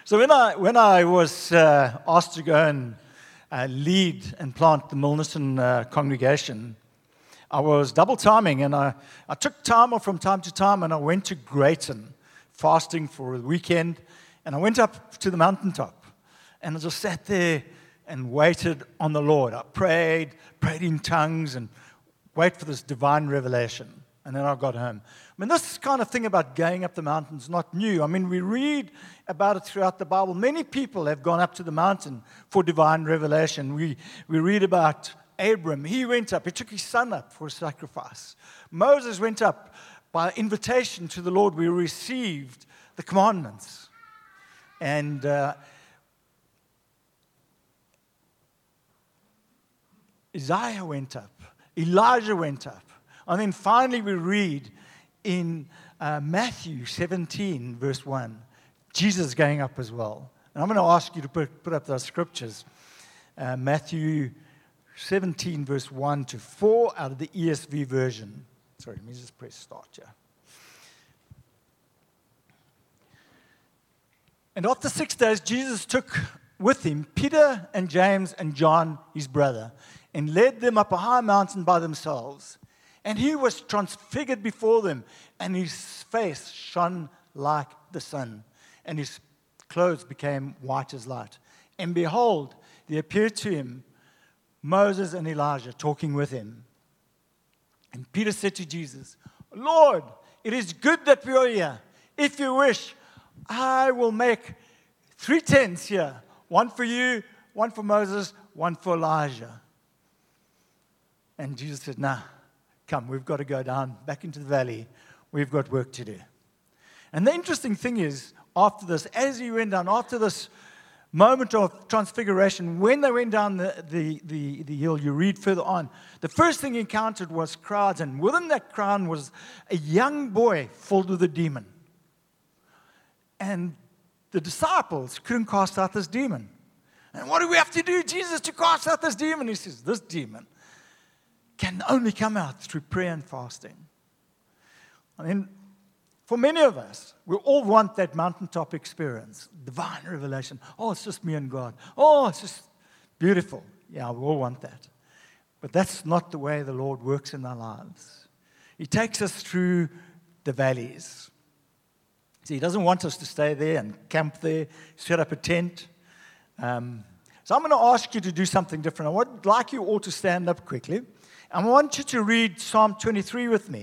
So when I was asked to go and lead and plant the Milnerton congregation, I was double timing, and I took time off from time to time, and I went to Greyton, fasting for a weekend, and I went up to the mountaintop, and I just sat there and waited on the Lord. I prayed in tongues, and wait for this divine revelation. And then I got home. I mean, this kind of thing about going up the mountain is not new. I mean, we read about it throughout the Bible. Many people have gone up to the mountain for divine revelation. We read about Abram. He went up. He took his son up for a sacrifice. Moses went up by invitation to the Lord. We received the commandments. And Isaiah went up. Elijah went up. And then finally we read in Matthew 17, verse 1, Jesus going up as well. And I'm going to ask you to put up those scriptures. Matthew 17, verse 1 to 4 out of the ESV version. Sorry, let me just press start here. And after 6 days, Jesus took with him Peter and James and John, his brother, and led them up a high mountain by themselves. And he was transfigured before them, and his face shone like the sun, and his clothes became white as light. And behold, there appeared to him Moses and Elijah talking with him. And Peter said to Jesus, Lord, it is good that we are here. If you wish, I will make 3 tents here, one for you, one for Moses, one for Elijah. And Jesus said, nah. Come, we've got to go down back into the valley. We've got work to do. And the interesting thing is, after this, as he went down, after this moment of transfiguration, when they went down the hill, you read further on, the first thing he encountered was crowds, and within that crowd was a young boy filled with a demon. And the disciples couldn't cast out this demon. And what do we have to do, Jesus, to cast out this demon? He says, this demon can only come out through prayer and fasting. I mean, for many of us, we all want that mountaintop experience, divine revelation. Oh, it's just me and God. Oh, it's just beautiful. Yeah, we all want that. But that's not the way the Lord works in our lives. He takes us through the valleys. See, He doesn't want us to stay there and camp there, set up a tent. So I'm going to ask you to do something different. I would like you all to stand up quickly. I want you to read Psalm 23 with me.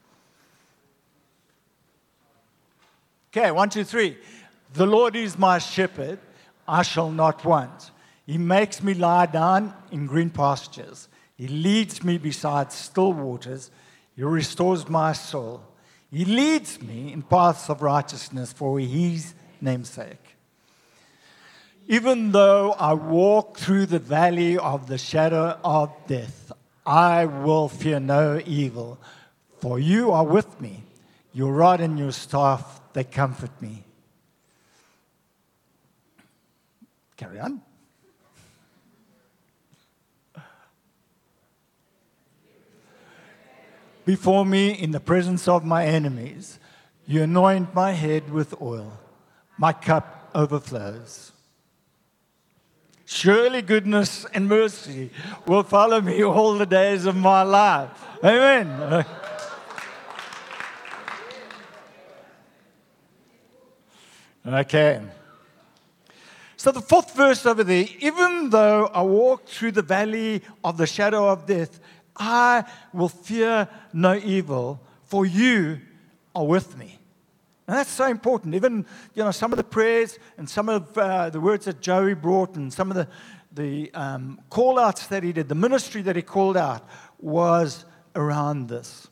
Okay, 1, 2, 3. The Lord is my shepherd, I shall not want. He makes me lie down in green pastures. He leads me beside still waters. He restores my soul. He leads me in paths of righteousness for His name's sake. Even though I walk through the valley of the shadow of death, I will fear no evil, for you are with me. Your rod and your staff, they comfort me. Carry on. Before me in the presence of my enemies, you anoint my head with oil. My cup overflows. Surely goodness and mercy will follow me all the days of my life. Amen. Okay. So the 4th verse over there, even though I walk through the valley of the shadow of death, I will fear no evil, for you are with me. And that's so important. Even, some of the prayers and some of the words that Joey brought and some of the call-outs that he did, the ministry that he called out was around this.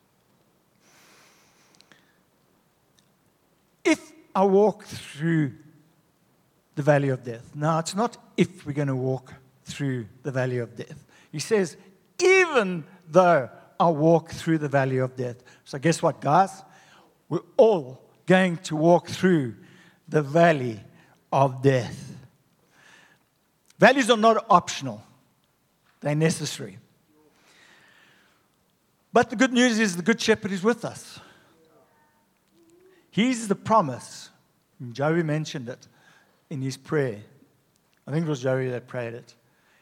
If I walk through the valley of death. Now, it's not if we're going to walk through the valley of death. He says, even though I walk through the valley of death. So guess what, guys? We're all going to walk through the valley of death. Valleys are not optional. They're necessary. But the good news is the Good Shepherd is with us. He's the promise. And Joey mentioned it. in his prayer. I think it was Joey that prayed it.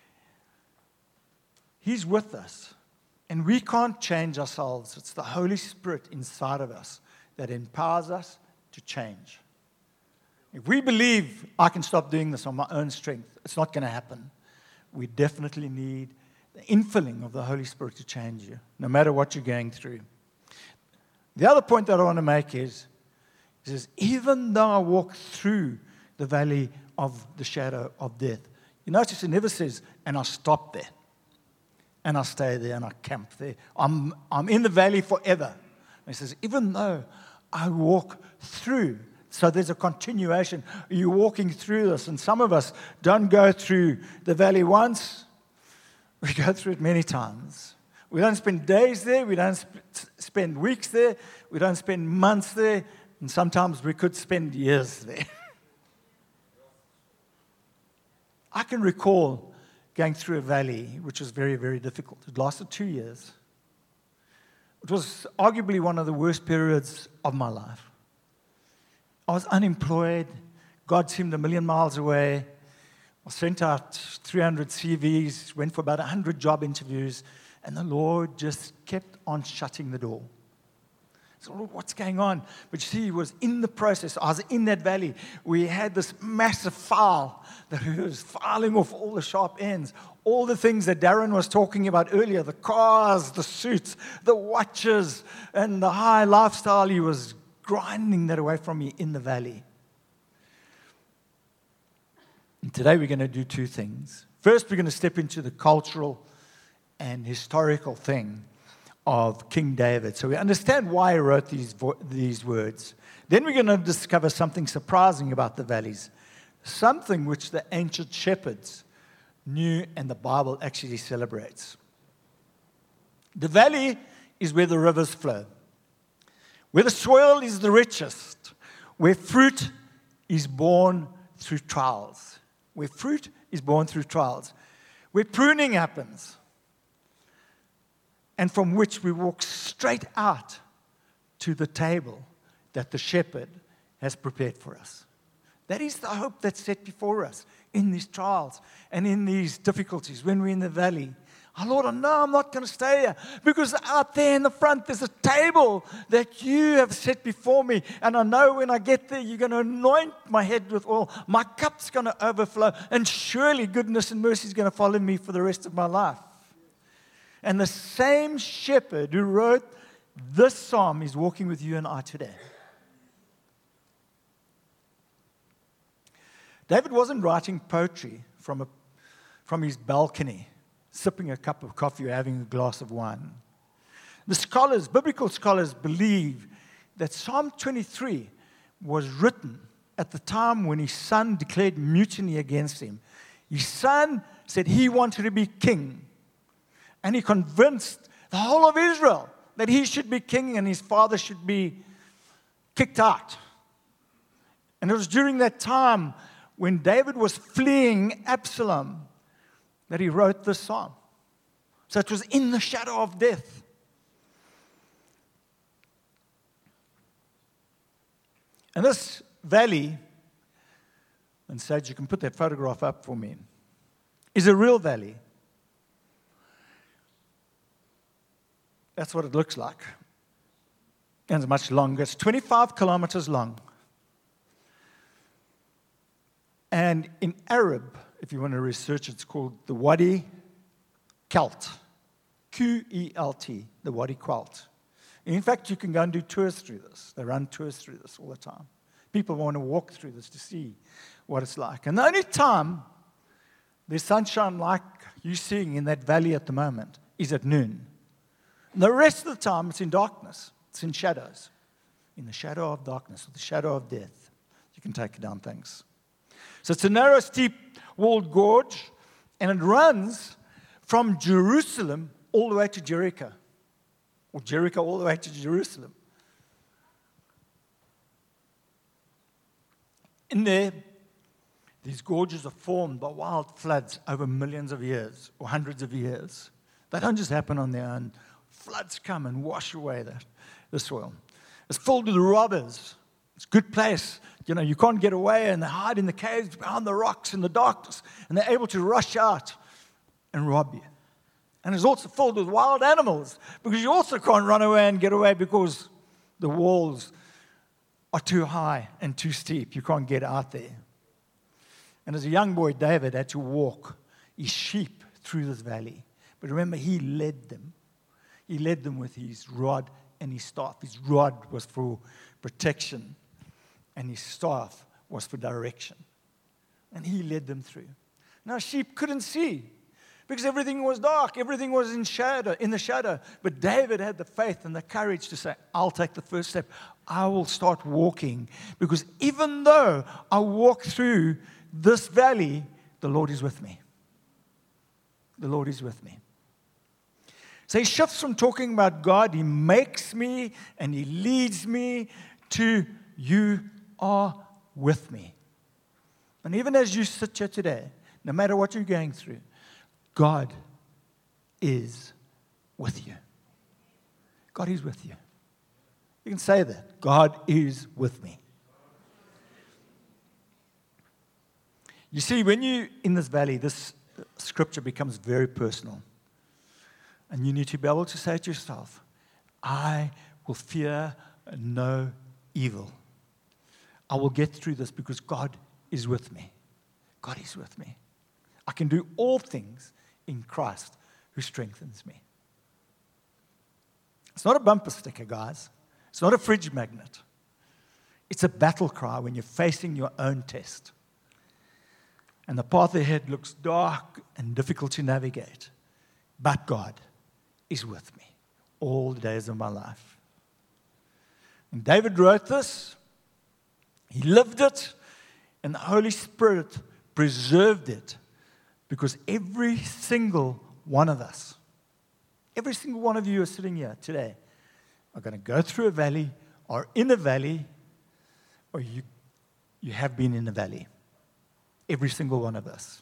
He's with us. And we can't change ourselves. It's the Holy Spirit inside of us that empowers us to change. If we believe I can stop doing this on my own strength, it's not going to happen. We definitely need the infilling of the Holy Spirit to change you, no matter what you're going through. The other point that I want to make is even though I walk through the valley of the shadow of death, you notice it never says, and I stop there, and I stay there, and I camp there. I'm in the valley forever. And it says, even though I walk through. So there's a continuation. You're walking through this, and some of us don't go through the valley once. We go through it many times. We don't spend days there. We don't spend weeks there. We don't spend months there. And sometimes we could spend years there. I can recall going through a valley, which was very, very difficult. It lasted 2 years. It was arguably one of the worst periods of my life. I was unemployed. God seemed a million miles away. I sent out 300 CVs, went for about 100 job interviews, and the Lord just kept on shutting the door. So, Lord, what's going on? But you see, He was in the process. I was in that valley. We had this massive file that He was filing off all the sharp ends, all the things that Darren was talking about earlier, the cars, the suits, the watches, and the high lifestyle. He was grinding that away from me in the valley. And today we're going to do two things. First, we're going to step into the cultural and historical thing of King David. So we understand why he wrote these words. Then we're going to discover something surprising about the valleys, something which the ancient shepherds knew and the Bible actually celebrates. The valley is where the rivers flow, where the soil is the richest, where fruit is born through trials, where fruit is born through trials, where pruning happens, and from which we walk straight out to the table that the shepherd has prepared for us. That is the hope that's set before us in these trials and in these difficulties when we're in the valley. Oh, Lord, I know I'm not going to stay here because out there in the front there's a table that you have set before me. And I know when I get there, you're going to anoint my head with oil. My cup's going to overflow. And surely goodness and mercy is going to follow me for the rest of my life. And the same shepherd who wrote this psalm is walking with you and I today. David wasn't writing poetry from his balcony, sipping a cup of coffee or having a glass of wine. The biblical scholars believe that Psalm 23 was written at the time when his son declared mutiny against him. His son said he wanted to be king. And he convinced the whole of Israel that he should be king and his father should be kicked out. And it was during that time when David was fleeing Absalom that he wrote this psalm. So it was in the shadow of death. And this valley, and Sage, you can put that photograph up for me, is a real valley. That's what it looks like. And it's much longer. It's 25 kilometers long. And in Arab, if you want to research, it's called the Wadi Kelt. Q-E-L-T, the Wadi Kelt. In fact, you can go and do tours through this. They run tours through this all the time. People want to walk through this to see what it's like. And the only time there's sunshine like you're seeing in that valley at the moment is at noon. And the rest of the time, it's in darkness. It's in shadows. In the shadow of darkness, or the shadow of death. You can take it down, thanks. So it's a narrow, steep-walled gorge, and it runs from Jerusalem all the way to Jericho, or Jericho all the way to Jerusalem. In there, these gorges are formed by wild floods over millions of years, or hundreds of years. They don't just happen on their own. Floods come and wash away the soil. It's filled with robbers. It's a good place You can't get away, and they hide in the caves behind the rocks in the darkness, and they're able to rush out and rob you. And it's also filled with wild animals, because you also can't run away and get away because the walls are too high and too steep. You can't get out there. And as a young boy, David had to walk his sheep through this valley. But remember, he led them. He led them with his rod and his staff. His rod was for protection, and his staff was for direction. And he led them through. Now, sheep couldn't see because everything was dark. Everything was in the shadow. But David had the faith and the courage to say, I'll take the first step. I will start walking, because even though I walk through this valley, the Lord is with me. The Lord is with me. So he shifts from talking about God, he makes me and he leads me, to you are with me. And even as you sit here today, no matter what you're going through, God is with you. God is with you. You can say that. God is with me. You see, when you're in this valley, this scripture becomes very personal. And you need to be able to say to yourself, I will fear no evil. I will get through this because God is with me. God is with me. I can do all things in Christ who strengthens me. It's not a bumper sticker, guys. It's not a fridge magnet. It's a battle cry when you're facing your own test. And the path ahead looks dark and difficult to navigate. But God is with me all the days of my life. And David wrote this. He lived it. And the Holy Spirit preserved it. Because every single one of us, every single one of you who are sitting here today, are going to go through a valley, or in a valley, or you have been in a valley. Every single one of us.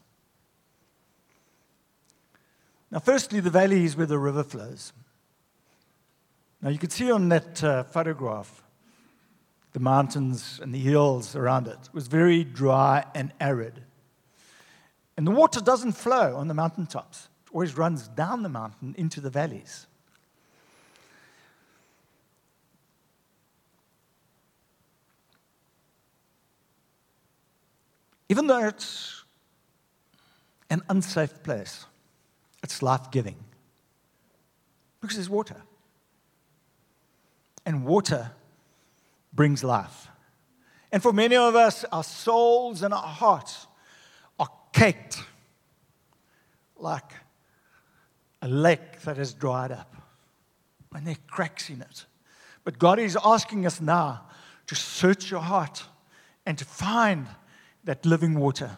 Now, firstly, the valley is where the river flows. Now, you can see on that photograph the mountains and the hills around it. It was very dry and arid. And the water doesn't flow on the mountaintops. It always runs down the mountain into the valleys. Even though it's an unsafe place, it's life-giving. Because there's water. And water brings life. And for many of us, our souls and our hearts are caked like a lake that has dried up. And there are cracks in it. But God is asking us now to search your heart and to find that living water.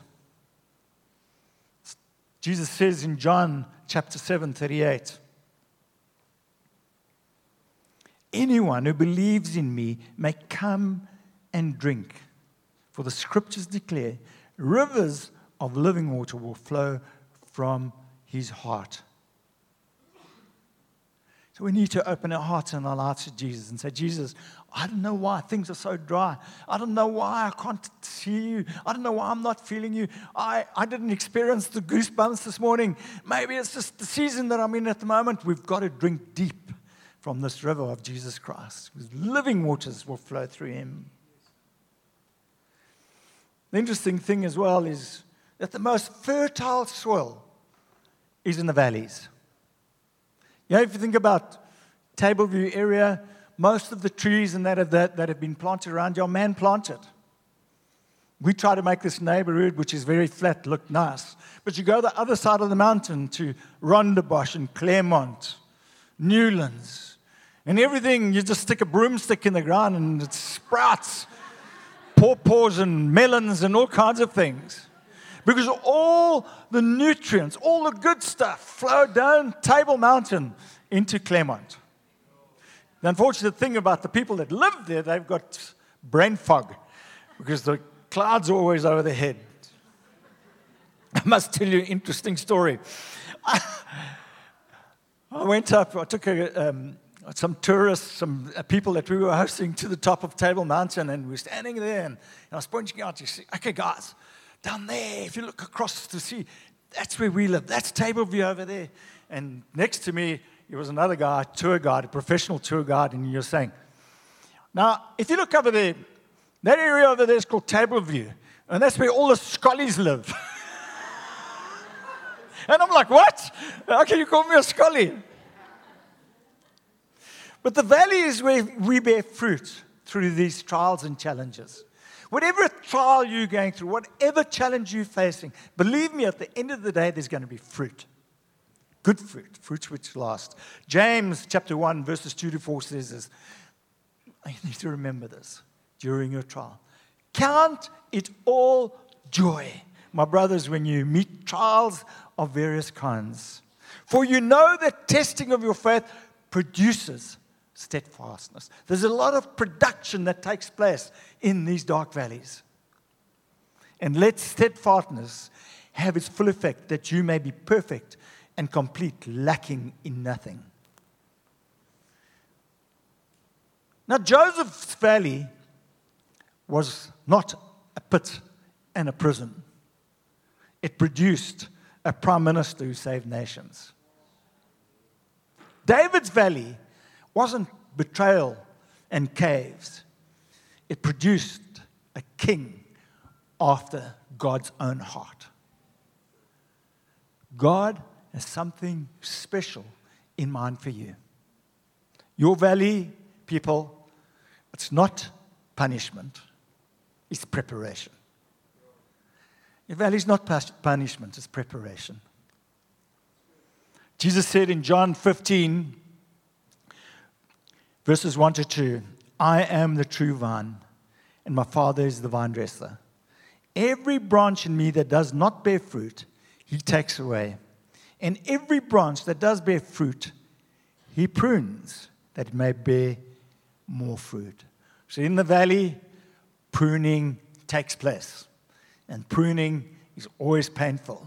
Jesus says in John chapter 7:38, anyone who believes in me may come and drink. For the scriptures declare, rivers of living water will flow from his heart. So we need to open our hearts and our lives to Jesus and say, Jesus, I don't know why things are so dry. I don't know why I can't see you. I don't know why I'm not feeling you. I didn't experience the goosebumps this morning. Maybe it's just the season that I'm in at the moment. We've got to drink deep from this river of Jesus Christ, because living waters will flow through him. The interesting thing as well is that the most fertile soil is in the valleys. You know, if you think about Tableview area, most of the trees and that have been planted around you are man-planted. We try to make this neighborhood, which is very flat, look nice. But you go the other side of the mountain to Rondebosch and Claremont, Newlands, and everything, you just stick a broomstick in the ground and it sprouts pawpaws and melons and all kinds of things. Because all the nutrients, all the good stuff flow down Table Mountain into Claremont. The unfortunate thing about the people that live there, they've got brain fog because the clouds are always over their head. I must tell you an interesting story. I went up, I took a some tourists, some people that we were hosting to the top of Table Mountain, and we were standing there, and I was pointing out, you see, okay, guys, down there, if you look across the sea, that's where we live. That's Table View over there. And next to me, there was another guy, a tour guide, a professional tour guide, and he was saying, now, if you look over there, that area over there is called Table View, and that's where all the Scollies live. And I'm like, what? How can you call me a Scolly? But the valley is where we bear fruit through these trials and challenges. Whatever trial you're going through, whatever challenge you're facing, believe me, at the end of the day, there's going to be fruit. Good fruit, fruits which last. James chapter 1, verses 2 to 4 says this. You need to remember this during your trial. Count it all joy, my brothers, when you meet trials of various kinds. For you know that testing of your faith produces steadfastness. There's a lot of production that takes place in these dark valleys. And let steadfastness have its full effect, that you may be perfect and complete, lacking in nothing. Now, Joseph's valley was not a pit and a prison. It produced a prime minister who saved nations. David's valley wasn't betrayal and caves. It produced a king after God's own heart. God has something special in mind for you. Your valley, people, it's not punishment, it's preparation. Your valley is not punishment, it's preparation. Jesus said in John 15, verses 1 to 2, I am the true vine, and my Father is the vine dresser. Every branch in me that does not bear fruit, he takes away. And every branch that does bear fruit, he prunes, that it may bear more fruit. So in the valley, pruning takes place. And pruning is always painful.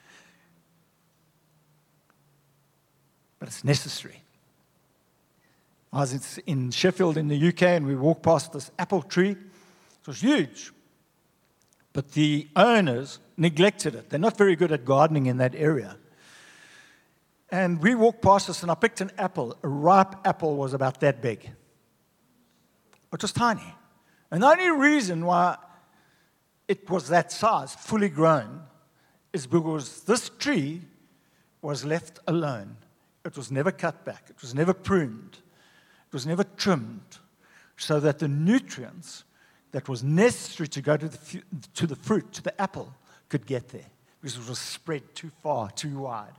But it's necessary. I was in Sheffield in the UK, and we walked past this apple tree. It was huge. But the owners neglected it. They're not very good at gardening in that area. And we walked past this, and I picked an apple. A ripe apple was about that big. It was tiny. And the only reason why it was that size, fully grown, is because this tree was left alone. It was never cut back. It was never pruned. It was never trimmed, so that the nutrients that was necessary to go to the fruit, to the apple, could get there, because it was spread too far, too wide.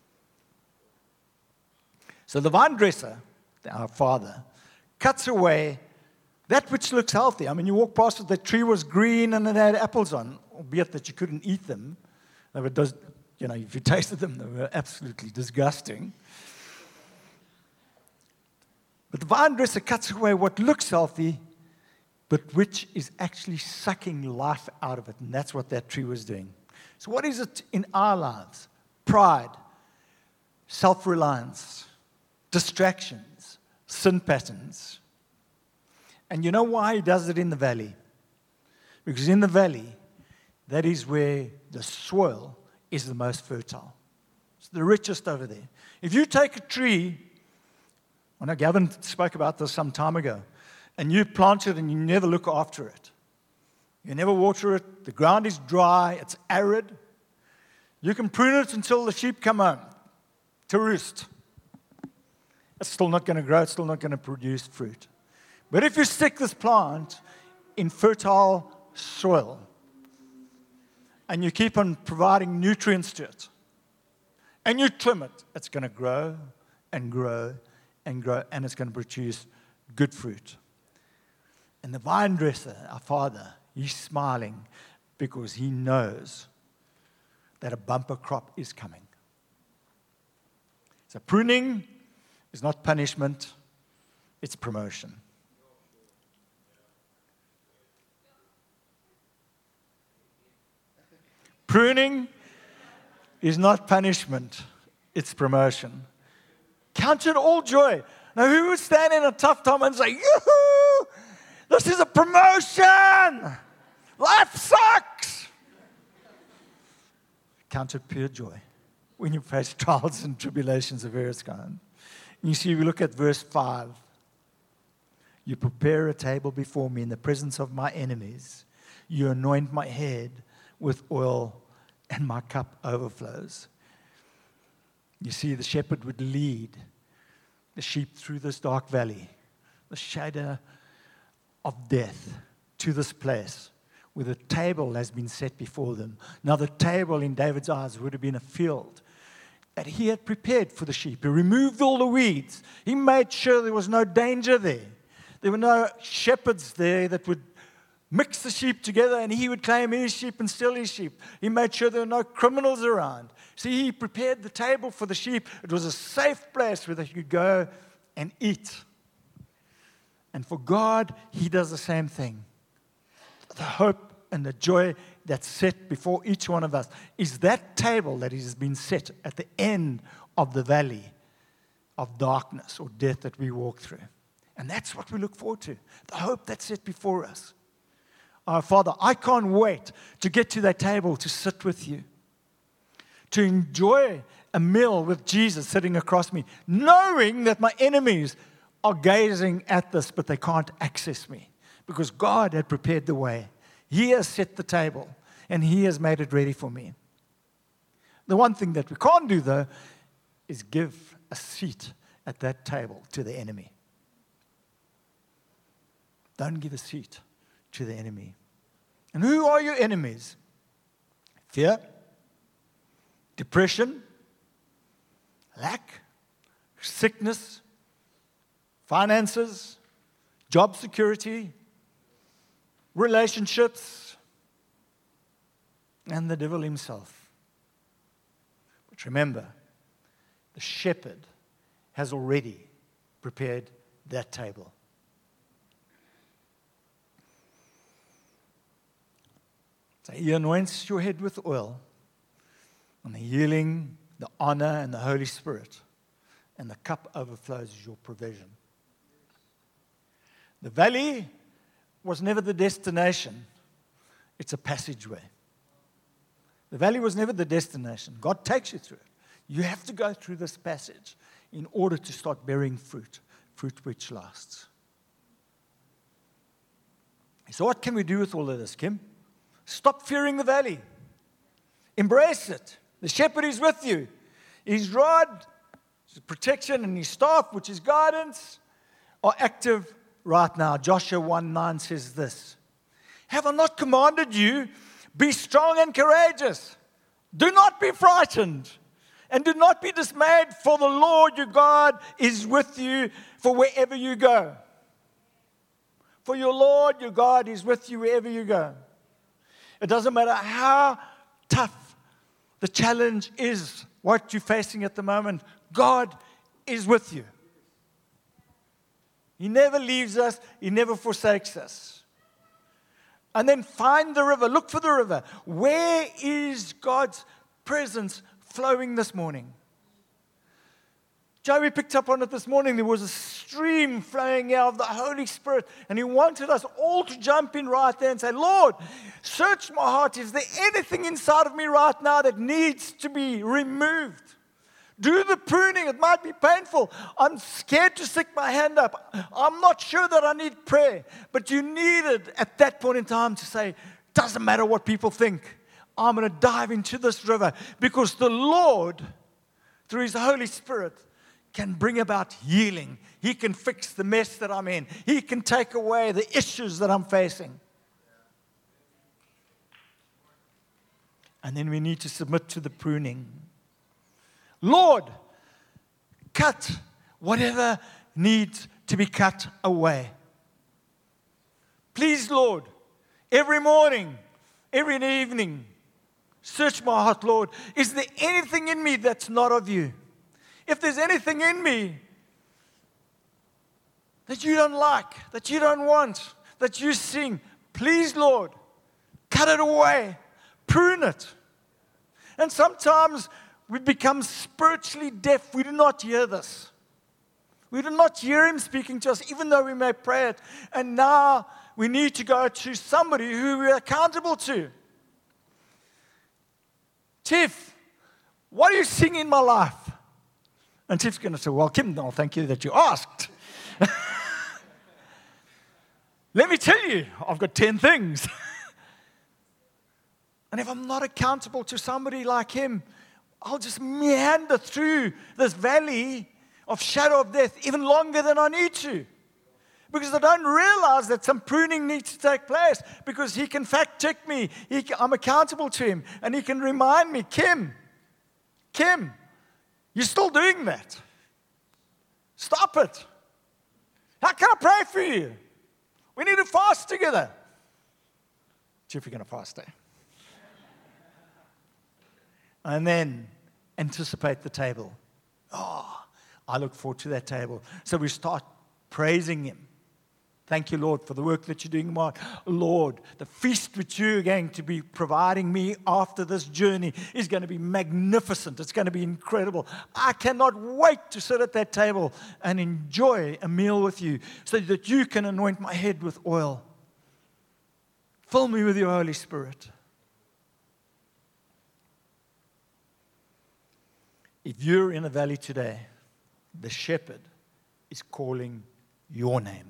So the vine dresser, our Father, cuts away that which looks healthy. I mean, you walk past it, the tree was green and it had apples on, albeit that you couldn't eat them. They were if you tasted them, they were absolutely disgusting. But the vine dresser cuts away what looks healthy, but which is actually sucking life out of it. And that's what that tree was doing. So what is it in our lives? Pride, self-reliance, distractions, sin patterns. And you know why he does it in the valley? Because in the valley, that is where the soil is the most fertile. It's the richest over there. If you take a tree, I know Gavin spoke about this some time ago, and you plant it and you never look after it. You never water it. The ground is dry. It's arid. You can prune it until the sheep come home to roost. It's still not going to grow. It's still not going to produce fruit. But if you stick this plant in fertile soil and you keep on providing nutrients to it and you trim it, it's going to grow and grow and grow, and it's going to produce good fruit. And the vine dresser, our Father, he's smiling because he knows that a bumper crop is coming. So pruning is not punishment, it's promotion. Pruning is not punishment, it's promotion. Count it all joy. Now, who would stand in a tough time and say, yoo-hoo, this is a promotion. Life sucks. Count it pure joy when you face trials and tribulations of various kinds. And you see, we look at verse 5. You prepare a table before me in the presence of my enemies. You anoint my head with oil, and my cup overflows. You see, the shepherd would lead the sheep through this dark valley, the shadow of death, to this place where the table has been set before them. Now, the table in David's eyes would have been a field that he had prepared for the sheep. He removed all the weeds. He made sure there was no danger there. There were no shepherds there that would mix the sheep together and he would claim his sheep and steal his sheep. He made sure there were no criminals around. See, he prepared the table for the sheep. It was a safe place where they could go and eat. And for God, he does the same thing. The hope and the joy that's set before each one of us is that table that has been set at the end of the valley of darkness or death that we walk through. And that's what we look forward to, the hope that's set before us. Our Father, I can't wait to get to that table to sit with you, to enjoy a meal with Jesus sitting across me, knowing that my enemies are gazing at this, but they can't access me because God had prepared the way. He has set the table, and He has made it ready for me. The one thing that we can't do, though, is give a seat at that table to the enemy. Don't give a seat to the enemy. And who are your enemies? Fear, depression, lack, sickness, finances, job security, relationships, and the devil himself. But remember, the shepherd has already prepared that table. So He anoints your head with oil, and the healing, the honor, and the Holy Spirit, and the cup overflows as your provision. The valley was never the destination. It's a passageway. The valley was never the destination. God takes you through it. You have to go through this passage in order to start bearing fruit, fruit which lasts. So what can we do with all of this, Kim? Stop fearing the valley. Embrace it. The shepherd is with you. His rod, his protection, and his staff, which is guidance, are active right now. Joshua 1:9 says this: Have I not commanded you? Be strong and courageous. Do not be frightened, and do not be dismayed, for the Lord your God is with you for wherever you go. For your Lord your God is with you wherever you go. It doesn't matter how tough the challenge is, what you're facing at the moment, God is with you. He never leaves us. He never forsakes us. And then find the river. Look for the river. Where is God's presence flowing this morning? Joey picked up on it this morning. There was a stream flowing out of the Holy Spirit. And He wanted us all to jump in right there and say, Lord, search my heart. Is there anything inside of me right now that needs to be removed? Do the pruning. It might be painful. I'm scared to stick my hand up. I'm not sure that I need prayer. But you needed at that point in time to say, doesn't matter what people think. I'm going to dive into this river because the Lord, through His Holy Spirit, can bring about healing. He can fix the mess that I'm in. He can take away the issues that I'm facing. And then we need to submit to the pruning. Lord, cut whatever needs to be cut away. Please, Lord, every morning, every evening, search my heart, Lord. Is there anything in me that's not of you? If there's anything in me that you don't like, that you don't want, that you sing, please, Lord, cut it away, prune it. And sometimes we become spiritually deaf. We do not hear this. We do not hear Him speaking to us, even though we may pray it. And now we need to go to somebody who we're accountable to. Tiff, what are you seeing in my life? And Tiff's going to say, well, Kim, no, thank you that you asked. Let me tell you, I've got 10 things. And if I'm not accountable to somebody like him, I'll just meander through this valley of shadow of death even longer than I need to. Because I don't realize that some pruning needs to take place. Because he can fact check me. I'm accountable to him. And he can remind me, Kim, you're still doing that. Stop it. How can I pray for you? We need to fast together. See if we're going to fast, eh? And then anticipate the table. Oh, I look forward to that table. So we start praising Him. Thank you, Lord, for the work that you're doing, Mark. Lord, the feast which you're going to be providing me after this journey is going to be magnificent. It's going to be incredible. I cannot wait to sit at that table and enjoy a meal with you so that you can anoint my head with oil. Fill me with your Holy Spirit. If you're in a valley today, the shepherd is calling your name.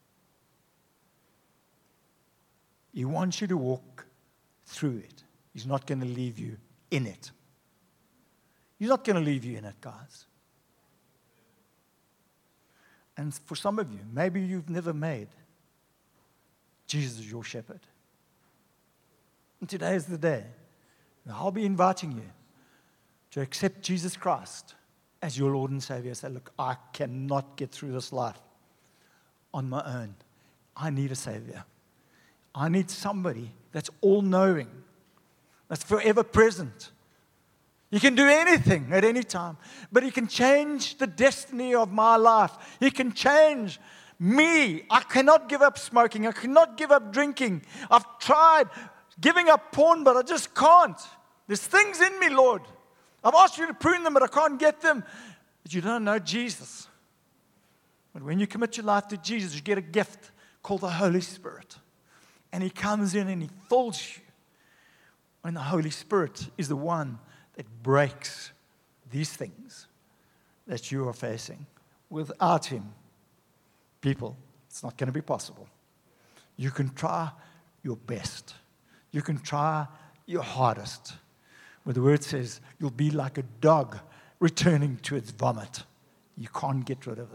He wants you to walk through it. He's not going to leave you in it. He's not going to leave you in it, guys. And for some of you, maybe you've never made Jesus your shepherd. And today is the day. And I'll be inviting you to accept Jesus Christ as your Lord and Savior. Say, look, I cannot get through this life on my own. I need a Savior. I need somebody that's all-knowing, that's forever present. He can do anything at any time, but He can change the destiny of my life. He can change me. I cannot give up smoking. I cannot give up drinking. I've tried giving up porn, but I just can't. There's things in me, Lord. I've asked you to prune them, but I can't get them. But you don't know Jesus. But when you commit your life to Jesus, you get a gift called the Holy Spirit. And He comes in and He fills you. And the Holy Spirit is the one that breaks these things that you are facing. Without Him, people, it's not going to be possible. You can try your best. You can try your hardest. But the word says you'll be like a dog returning to its vomit. You can't get rid of it.